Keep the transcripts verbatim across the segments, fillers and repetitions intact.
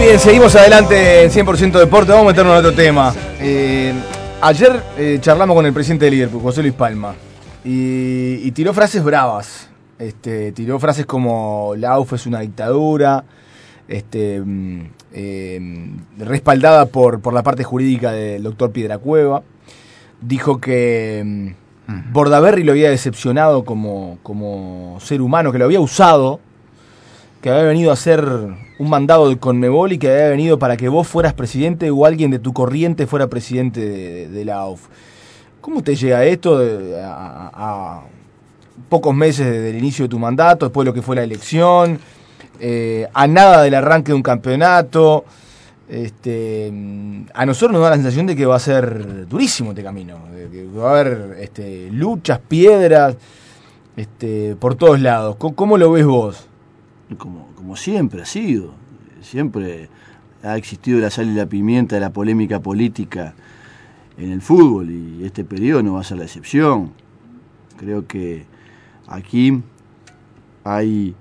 bien, seguimos adelante en cien por ciento Deporte. Vamos a meternos en otro tema. Eh, ayer eh, charlamos con el presidente de Liverpool, José Luis Palma, y, y tiró frases bravas. Este, tiró frases como la A U F es una dictadura, este, eh, respaldada por, por la parte jurídica del doctor Piedracueva. Dijo que mm, Bordaberry lo había decepcionado como, como ser humano, que lo había usado, que había venido a hacer un mandado de Conmebol y que había venido para que vos fueras presidente o alguien de tu corriente fuera presidente de, de la A U F. ¿Cómo te llega esto de, a, a pocos meses del inicio de tu mandato, después de lo que fue la elección, eh, a nada del arranque de un campeonato? Este, a nosotros nos da la sensación de que va a ser durísimo este camino, de que va a haber este, luchas, piedras, este, por todos lados. ¿Cómo, cómo lo ves vos? Como, como siempre ha sido, siempre ha existido la sal y la pimienta de la polémica política en el fútbol, y este periodo no va a ser la excepción. Creo que aquí hay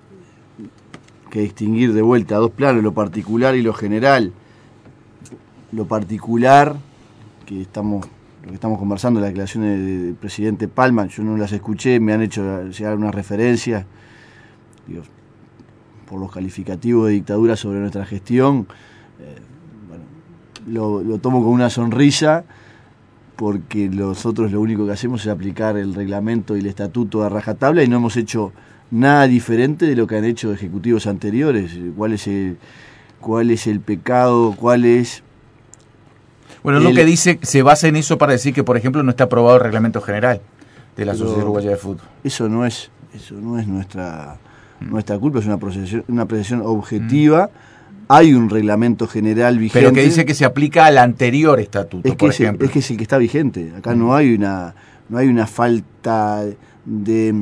que distinguir de vuelta a dos planos, lo particular y lo general. Lo particular, que estamos, lo que estamos conversando, las declaraciones del presidente Palma, yo no las escuché, me han hecho llegar unas referencias, digo, por los calificativos de dictadura sobre nuestra gestión. eh, bueno, lo, lo tomo con una sonrisa, porque nosotros lo único que hacemos es aplicar el reglamento y el estatuto a rajatabla, y no hemos hecho nada diferente de lo que han hecho ejecutivos anteriores. ¿Cuál es el, cuál es el pecado? ¿Cuál es...? Bueno, el... lo que dice se basa en eso para decir que, por ejemplo, no está aprobado el reglamento general de la Sociedad Uruguaya de Fútbol. Eso no es, eso no es nuestra... Nuestra culpa, es una apreciación, una apreciación objetiva. Mm. Hay un reglamento general vigente. Pero que dice que se aplica al anterior estatuto, es que por es, ejemplo. Es que es el que está vigente. Acá mm. no hay una no hay una falta de,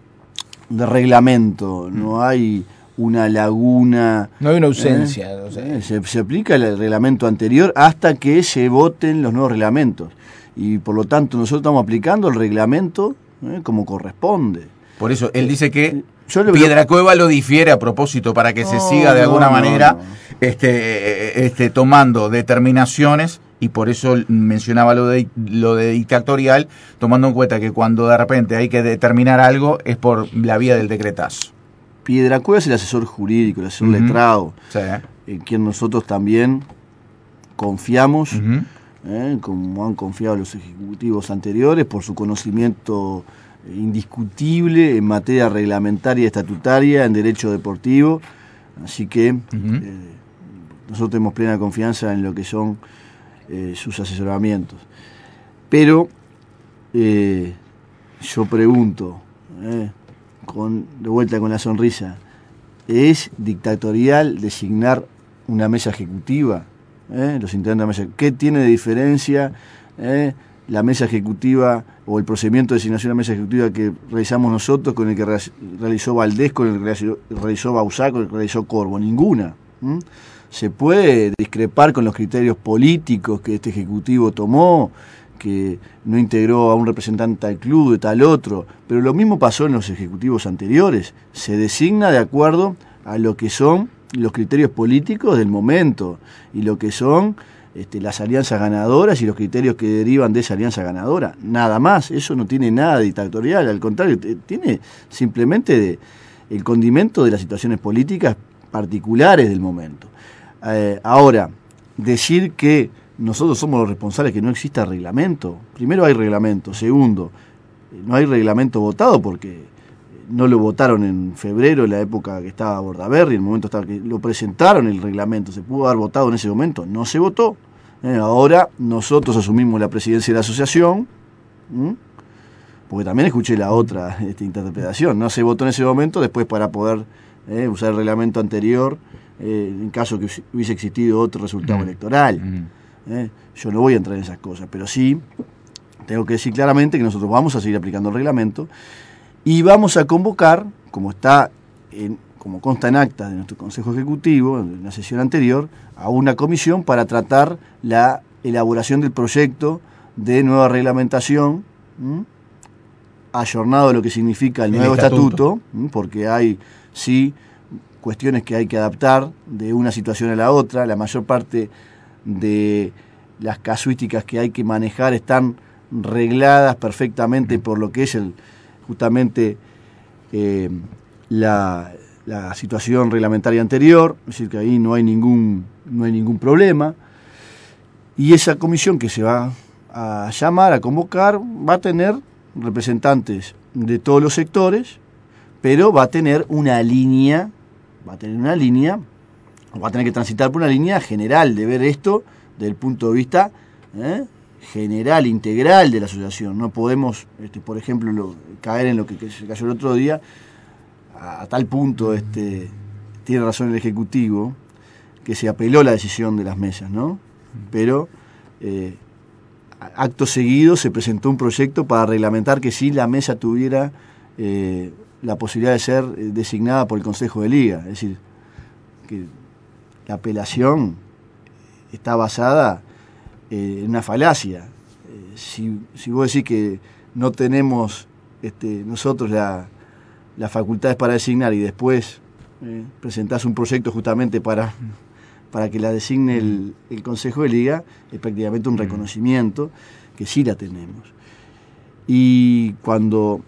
de reglamento, mm. no hay una laguna. No hay una ausencia. ¿eh? No sé. se, se aplica el reglamento anterior hasta que se voten los nuevos reglamentos. Y por lo tanto nosotros estamos aplicando el reglamento ¿eh? como corresponde. Por eso, él dice que Yo Piedracueva lo difiere a propósito para que no, se siga de alguna no, manera no, no. Este, este, tomando determinaciones, y por eso mencionaba lo de, lo de dictatorial, tomando en cuenta que cuando de repente hay que determinar algo es por la vía del decretazo. Piedracueva es el asesor jurídico, el asesor uh-huh. letrado, sí. en quien nosotros también confiamos, uh-huh. eh, como han confiado los ejecutivos anteriores, por su conocimiento indiscutible en materia reglamentaria y estatutaria, en derecho deportivo. Así que uh-huh. eh, nosotros tenemos plena confianza en lo que son eh, sus asesoramientos. Pero eh, yo pregunto, eh, con, de vuelta con la sonrisa, ¿es dictatorial designar una mesa ejecutiva? Eh, los integrantes de la mesa, ¿qué tiene de diferencia eh, la mesa ejecutiva o el procedimiento de designación de la mesa ejecutiva que realizamos nosotros con el que realizó Valdés, con el que realizó Bausá, con el que realizó Corvo? Ninguna. ¿Mm? Se puede discrepar con los criterios políticos que este ejecutivo tomó, que no integró a un representante al club de tal otro, pero lo mismo pasó en los ejecutivos anteriores. Se designa de acuerdo a lo que son los criterios políticos del momento y lo que son Este, las alianzas ganadoras y los criterios que derivan de esa alianza ganadora. Nada más, eso no tiene nada de dictatorial, al contrario, tiene simplemente de, el condimento de las situaciones políticas particulares del momento. Eh, ahora, decir que nosotros somos los responsables que no exista reglamento, primero hay reglamento, segundo, no hay reglamento votado porque no lo votaron en febrero, en la época que estaba Bordaberry, en el momento estaba que lo presentaron el reglamento, se pudo haber votado en ese momento, no se votó. Eh, ahora nosotros asumimos la presidencia de la asociación, ¿m? porque también escuché la otra esta interpretación, no se votó en ese momento, después para poder eh, usar el reglamento anterior, eh, en caso que hubiese existido otro resultado mm. electoral. Mm. Eh, yo no voy a entrar en esas cosas, pero sí tengo que decir claramente que nosotros vamos a seguir aplicando el reglamento y vamos a convocar, como está en, como consta en actas de nuestro Consejo Ejecutivo, en la sesión anterior, a una comisión para tratar la elaboración del proyecto de nueva reglamentación, ¿m? ayornado a lo que significa el, el nuevo estatuto, estatuto porque hay, sí, cuestiones que hay que adaptar de una situación a la otra. La mayor parte de las casuísticas que hay que manejar están regladas perfectamente por lo que es el justamente eh, la, la situación reglamentaria anterior, es decir, que ahí no hay ningún, no hay ningún problema. Y esa comisión que se va a llamar, a convocar, va a tener representantes de todos los sectores, pero va a tener una línea, va a tener una línea, va a tener que transitar por una línea general de ver esto desde el punto de vista ¿eh? general, integral de la asociación. No podemos, este, por ejemplo, lo, caer en lo que, que se cayó el otro día, a, a tal punto, este, tiene razón el Ejecutivo, que se apeló la decisión de las mesas, ¿no? Pero eh, acto seguido se presentó un proyecto para reglamentar que sí la mesa tuviera eh, la posibilidad de ser eh, designada por el Consejo de Liga. Es decir, que la apelación está basada eh, en una falacia. Eh, si, si vos decís que no tenemos este, nosotros la, las facultades para designar y después eh, presentás un proyecto justamente para... para que la designe el, el Consejo de Liga, es prácticamente un reconocimiento que sí la tenemos. Y cuando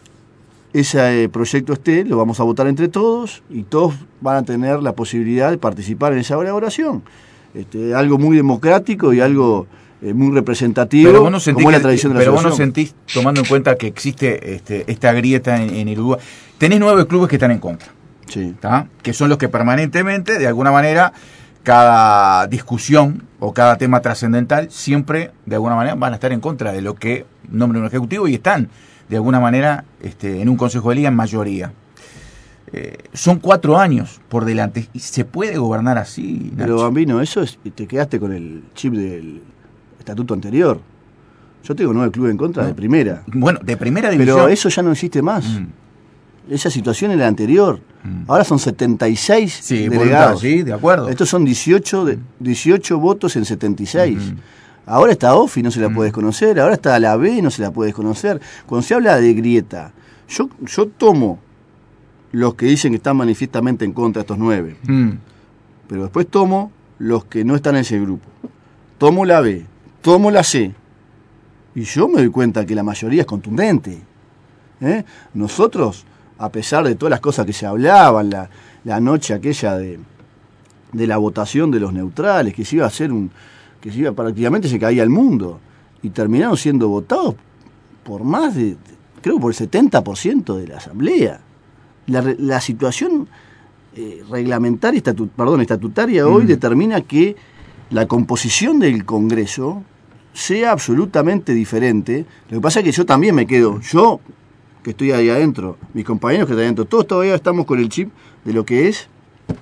ese proyecto esté, lo vamos a votar entre todos y todos van a tener la posibilidad de participar en esa elaboración. Este, algo muy democrático y algo eh, muy representativo, pero vos no sentís como que, es la tradición de la pero asociación. vos no sentís, tomando en cuenta que existe este, esta grieta en, en el Uruguay, tenés nueve clubes que están en contra, sí. ¿tá? Que son los que permanentemente, de alguna manera, cada discusión o cada tema trascendental siempre de alguna manera van a estar en contra de lo que nombra un ejecutivo y están de alguna manera este, en un consejo de liga en mayoría. Eh, son cuatro años por delante y se puede gobernar así, Nacho. Pero Bambino, eso es, te quedaste con el chip del estatuto anterior. Yo tengo nueve clubes en contra, no. de primera. Bueno, de primera división. Pero eso ya no existe más. Mm. Esa situación era la anterior. Mm. Ahora son setenta y seis sí, delegados. Sí, de acuerdo. Estos son dieciocho, de, dieciocho votos en setenta y seis. Mm. Ahora está Ofi, no se la mm. puede desconocer. Ahora está la B, no se la puede desconocer. Cuando se habla de grieta, yo, yo tomo los que dicen que están manifiestamente en contra de estos nueve. Mm. Pero después tomo los que no están en ese grupo. Tomo la B, tomo la C. Y yo me doy cuenta que la mayoría es contundente. ¿Eh? Nosotros... a pesar de todas las cosas que se hablaban, la, la noche aquella de, de la votación de los neutrales, que se iba a hacer un, que se iba, prácticamente se caía el mundo, y terminaron siendo votados por más de, creo por el setenta por ciento de la asamblea. La, la situación eh, reglamentaria, estatut, perdón, estatutaria hoy mm. determina que la composición del Congreso sea absolutamente diferente. Lo que pasa es que yo también me quedo, yo... que estoy ahí adentro, mis compañeros que están adentro, todos todavía estamos con el chip de lo que es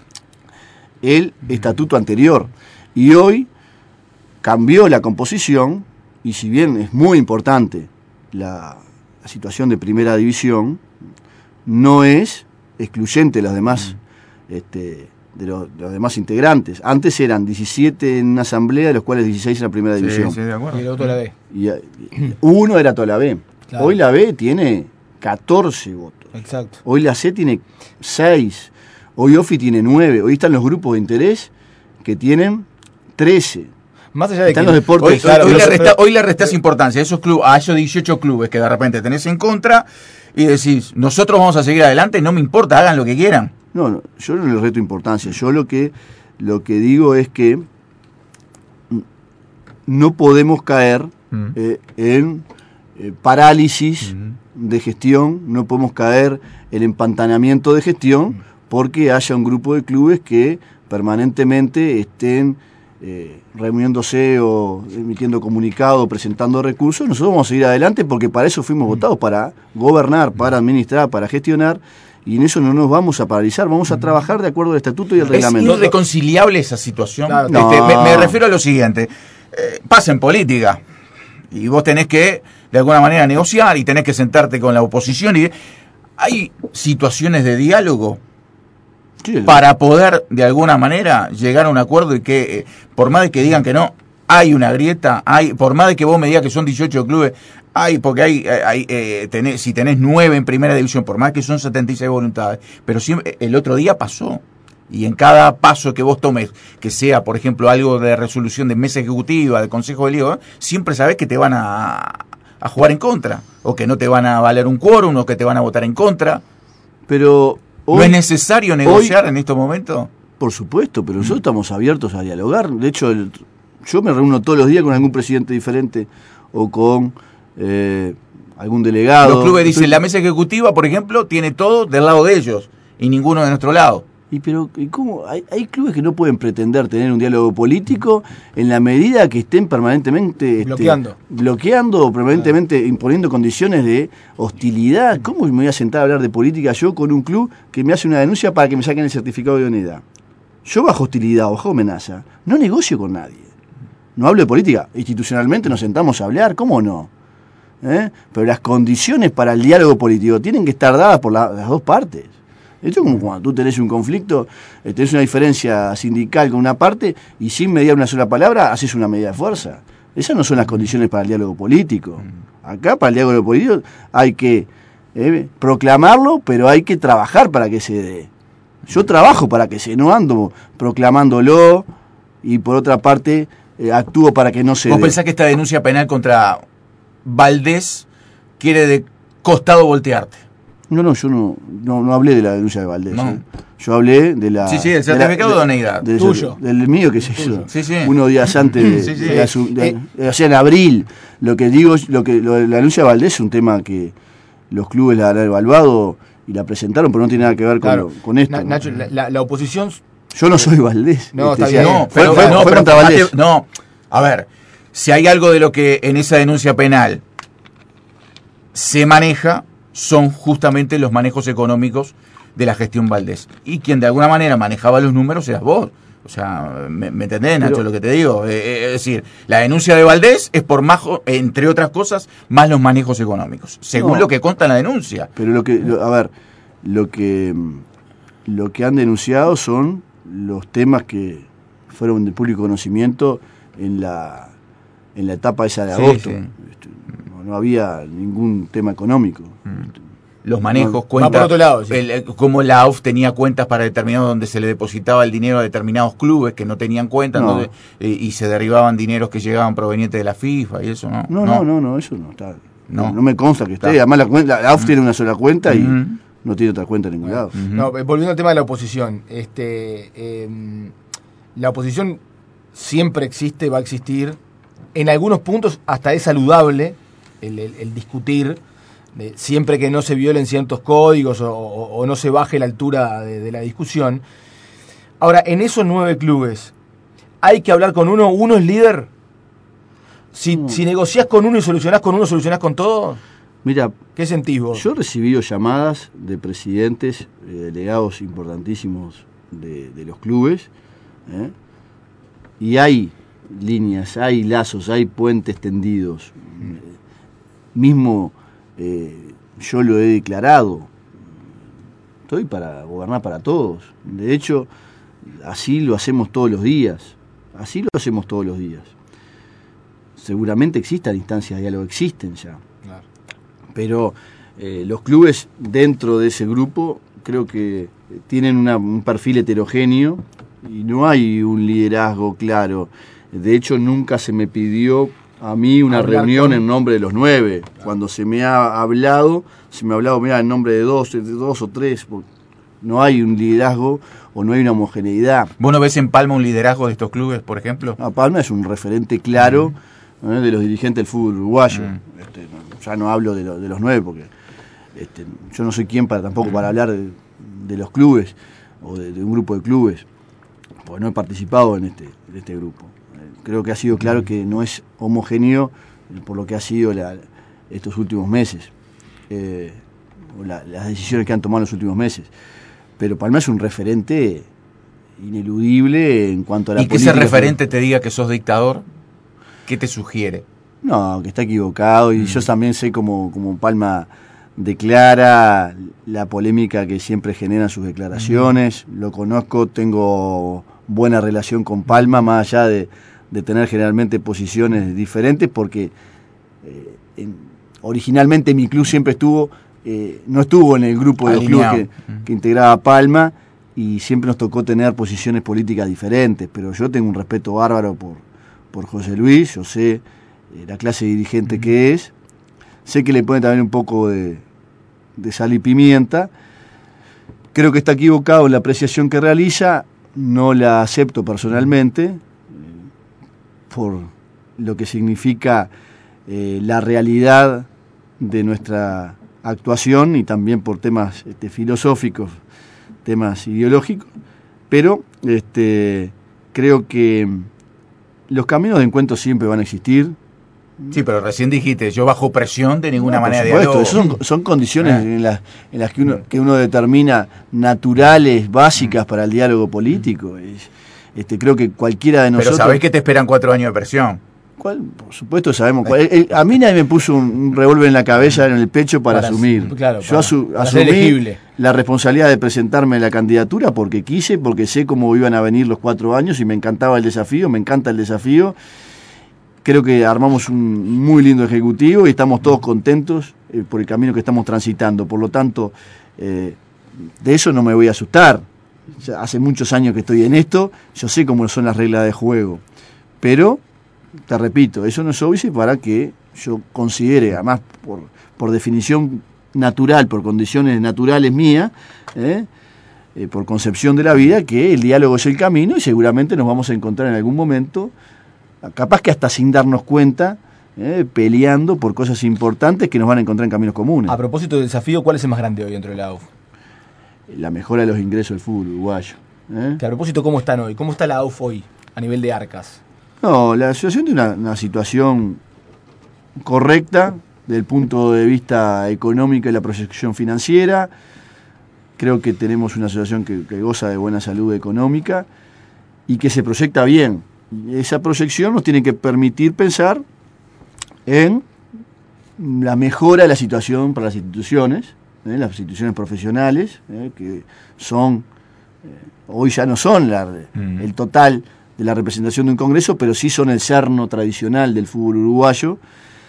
el estatuto anterior. Y hoy cambió la composición, y si bien es muy importante la, la situación de primera división, no es excluyente de los demás, mm. este, de, los, de los demás integrantes. Antes eran diecisiete en una asamblea, de los cuales dieciséis en la primera división. Sí, sí, de acuerdo. Y el otro la B. Y, y, uno era toda la B. Claro. Hoy la B tiene catorce votos. Exacto. Hoy la C tiene seis. Hoy Ofi tiene nueve. Hoy están los grupos de interés que tienen trece. Más allá de están que los deportes. Hoy, claro, hoy, pero, le resta, pero, hoy le restás importancia a esos, club, a esos dieciocho clubes que de repente tenés en contra y decís, nosotros vamos a seguir adelante, no me importa, hagan lo que quieran. No, no, yo no le resto importancia. Yo lo que, lo que digo es que no podemos caer mm. eh, en eh, parálisis mm. de gestión, no podemos caer en empantanamiento de gestión mm. porque haya un grupo de clubes que permanentemente estén eh, reuniéndose o emitiendo comunicado, presentando recursos. Nosotros vamos a seguir adelante porque para eso fuimos mm. votados, para gobernar, para administrar, para gestionar. Y en eso no nos vamos a paralizar, vamos a trabajar de acuerdo al estatuto y al reglamento. ¿Es irreconciliable esa situación? No, este, no. Me, me refiero a lo siguiente. Eh, pasa en política. Y vos tenés que, de alguna manera, negociar y tenés que sentarte con la oposición. Y hay situaciones de diálogo sí, para poder, de alguna manera, llegar a un acuerdo y que, eh, por más de que digan que no, hay una grieta, hay, por más de que vos me digas que son dieciocho clubes, hay, porque hay, hay eh, tenés, si tenés nueve en primera división, por más que son setenta y seis voluntades, pero siempre, el otro día pasó. Y en cada paso que vos tomes, que sea, por ejemplo, algo de resolución de mesa ejecutiva, de consejo de liga, siempre sabés que te van a, a jugar en contra, o que no te van a valer un quórum, o que te van a votar en contra. Pero hoy, ¿no es necesario negociar hoy, en estos momentos? Por supuesto, pero nosotros estamos abiertos a dialogar. De hecho, el, yo me reúno todos los días con algún presidente diferente, o con eh, algún delegado. Los clubes dicen, la mesa ejecutiva, por ejemplo, tiene todo del lado de ellos, y ninguno de nuestro lado. Y pero ¿y cómo? Hay, hay clubes que no pueden pretender tener un diálogo político en la medida que estén permanentemente bloqueando, este, bloqueando o permanentemente imponiendo condiciones de hostilidad. ¿Cómo me voy a sentar a hablar de política yo con un club que me hace una denuncia para que me saquen el certificado de idoneidad? Yo bajo hostilidad o bajo amenaza no negocio con nadie. No hablo de política. Institucionalmente nos sentamos a hablar, ¿cómo no? ¿Eh? Pero las condiciones para el diálogo político tienen que estar dadas por la, las dos partes. Esto es como cuando tú tenés un conflicto, tenés una diferencia sindical con una parte y sin mediar una sola palabra haces una medida de fuerza. Esas no son las condiciones para el diálogo político. Acá para el diálogo político hay que eh, proclamarlo, pero hay que trabajar para que se dé. Yo trabajo para que se, no ando proclamándolo y por otra parte eh, actúo para que no se ¿Vos dé. pensás que esta denuncia penal contra Valdés quiere de costado voltearte? No, no, yo no, no, no hablé de la denuncia de Valdés. No. ¿eh? Yo hablé de la... Sí, sí, el certificado de idoneidad. De, de, tuyo. Del, del mío que se hizo. Sí, sí. Unos días antes de, Sí, sí. de la su- de- Eh. de- o sea, en abril. Lo que digo, lo que lo, la denuncia de Valdés es un tema que los clubes la han evaluado y la presentaron, pero no tiene nada que ver con, claro. lo- con esto. Na- ¿no? Nacho, la, la, la oposición... Yo no soy Valdés. No, este, está o bien. sea, No, fue, pero, fue- no, fue pero contra fíjate, Valdés. no, a ver, si hay algo de lo que en esa denuncia penal se maneja, son justamente los manejos económicos de la gestión Valdés. Y quien de alguna manera manejaba los números eras vos. O sea, ¿me, me entendés, Nacho, Pero- lo que te digo? Eh, eh, es decir, la denuncia de Valdés es por más, entre otras cosas, más los manejos económicos, según No. lo que consta en la denuncia. Pero lo que, lo- a ver, lo que lo que han denunciado son los temas que fueron de público conocimiento en la en la etapa esa de Sí, agosto. sí. Este, No, no había ningún tema económico. Los manejos, Va cuentas, por otro lado, sí. el- el- como la A U F tenía cuentas para determinados donde se le depositaba el dinero a determinados clubes que no tenían cuentas, No. entonces, eh, y se derribaban dineros que llegaban provenientes de la FIFA y eso, ¿no? No, no, no, no, eso no está. No. No, no me consta que esté. Está. Además la, cuenta, la A U F tiene una sola cuenta y Ujú. no tiene otra cuenta en ningún lado. Ujú. No, eh, volviendo al tema de la oposición, este, eh, la oposición siempre existe, va a existir. En algunos puntos hasta es saludable el, el- el discutir, de- siempre que no se violen ciertos códigos o, o- o no se baje la altura de, de la discusión. Ahora, en esos nueve clubes, ¿hay que hablar con uno? ¿Uno es líder? Si, No. si negociás con uno y solucionás con uno, ¿solucionás con todo? Mira, ¿Qué sentís vos? yo he recibido llamadas de presidentes, eh, delegados importantísimos de, de los clubes, ¿eh? Y hay líneas, hay lazos, hay puentes tendidos. Eh, mismo eh, yo lo he declarado. Estoy para gobernar para todos. De hecho, así lo hacemos todos los días. Así lo hacemos todos los días. Seguramente existan instancias de diálogo, existen ya. Claro. Pero eh, los clubes dentro de ese grupo creo que tienen una- un perfil heterogéneo y no hay un liderazgo claro. De hecho, nunca se me pidió a mí una Hablar reunión con- en nombre de los nueve. Cuando se me ha hablado, se me ha hablado mira, en nombre de dos, de dos o tres. No hay un liderazgo o no hay una homogeneidad. ¿Vos no ves en Palma un liderazgo de estos clubes, por ejemplo? No, Palma es un referente claro ¿eh? de los dirigentes del fútbol uruguayo. Mm. Este, no, ya no hablo de, lo- de los nueve porque este, yo no soy quien para tampoco para hablar de, de los clubes o de, de un grupo de clubes, porque no he participado en este, en este grupo. Eh, creo que ha sido claro que no es homogéneo por lo que ha sido la- estos últimos meses, eh, o la- las decisiones que han tomado en los últimos meses. Pero Palma es un referente ineludible en cuanto a la ¿Y que ese política. referente te diga que sos dictador? ¿Qué te sugiere? No, que está equivocado y yo también sé como, como Palma declara la polémica que siempre generan sus declaraciones, lo conozco, tengo buena relación con Palma, más allá de, de tener generalmente posiciones diferentes, porque eh, en, originalmente mi club siempre estuvo, eh, no estuvo en el grupo de los clubes que, que integraba Palma, y siempre nos tocó tener posiciones políticas diferentes, pero yo tengo un respeto bárbaro por, por José Luis, yo sé eh, la clase de dirigente uh-huh. que es, sé que le pone también un poco de, de sal y pimienta. Creo que está equivocado en la apreciación que realiza, no la acepto personalmente, eh, por lo que significa eh, la realidad de nuestra actuación y también por temas este, filosóficos, temas ideológicos, pero este, creo que los caminos de encuentro siempre van a existir. Sí, pero recién dijiste, yo bajo presión de ninguna no, manera de diálogo. Son, son condiciones ah. en, las, en las que uno, que uno determina naturales, básicas para el diálogo político. Es, este, creo que cualquiera de nosotros... Pero sabés que te esperan cuatro años de presión. ¿Cuál? Por supuesto sabemos cuál. El, el, a mí nadie me puso un, un revólver en la cabeza, en el pecho para, para asumir. Claro, yo para, asu, para asumí la responsabilidad de presentarme en la candidatura porque quise, porque sé cómo iban a venir los cuatro años y me encantaba el desafío, me encanta el desafío. Creo que armamos un muy lindo ejecutivo y estamos todos contentos eh, por el camino que estamos transitando. Por lo tanto, eh, de eso no me voy a asustar. Ya hace muchos años que estoy en esto, yo sé cómo son las reglas de juego. Pero, te repito, eso no es óbice para que yo considere, además por, por definición natural, por condiciones naturales mías, eh, eh, por concepción de la vida, que el diálogo es el camino y seguramente nos vamos a encontrar en algún momento, capaz que hasta sin darnos cuenta, eh, peleando por cosas importantes que nos van a encontrar en caminos comunes. A propósito del desafío, ¿cuál es el más grande hoy dentro de la A U F? La mejora de los ingresos del fútbol uruguayo. ¿eh? Que a propósito, ¿cómo están hoy? ¿Cómo está la A U F hoy a nivel de arcas? No, la situación de una, una situación correcta desde el punto de vista económico y la proyección financiera. Creo que tenemos una asociación que, que goza de buena salud económica y que se proyecta bien. Esa proyección nos tiene que permitir pensar en la mejora de la situación para las instituciones, ¿eh? las instituciones profesionales, ¿eh? que son, eh, hoy ya no son la, mm. el total de la representación de un congreso, pero sí son el cerno tradicional del fútbol uruguayo,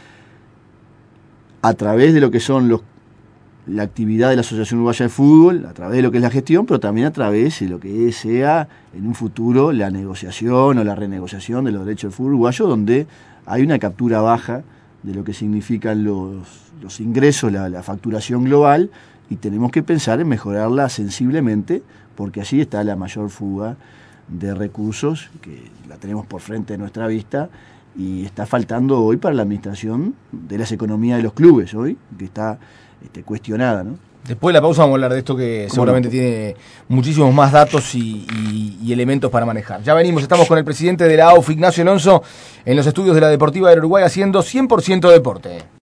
a través de lo que son los la actividad de la Asociación Uruguaya de Fútbol, a través de lo que es la gestión, pero también a través de lo que sea en un futuro la negociación o la renegociación de los derechos del fútbol uruguayo, donde hay una captura baja de lo que significan los, los ingresos, la, la facturación global, y tenemos que pensar en mejorarla sensiblemente, porque allí está la mayor fuga de recursos, que la tenemos por frente de nuestra vista, y está faltando hoy para la administración de las economías de los clubes, hoy, que está este, cuestionada, ¿no? Después de la pausa vamos a hablar de esto que seguramente no? tiene muchísimos más datos y, y, y elementos para manejar. Ya venimos, estamos con el presidente de la A U F, Ignacio Alonso, en los estudios de la Deportiva del Uruguay haciendo cien por ciento deporte.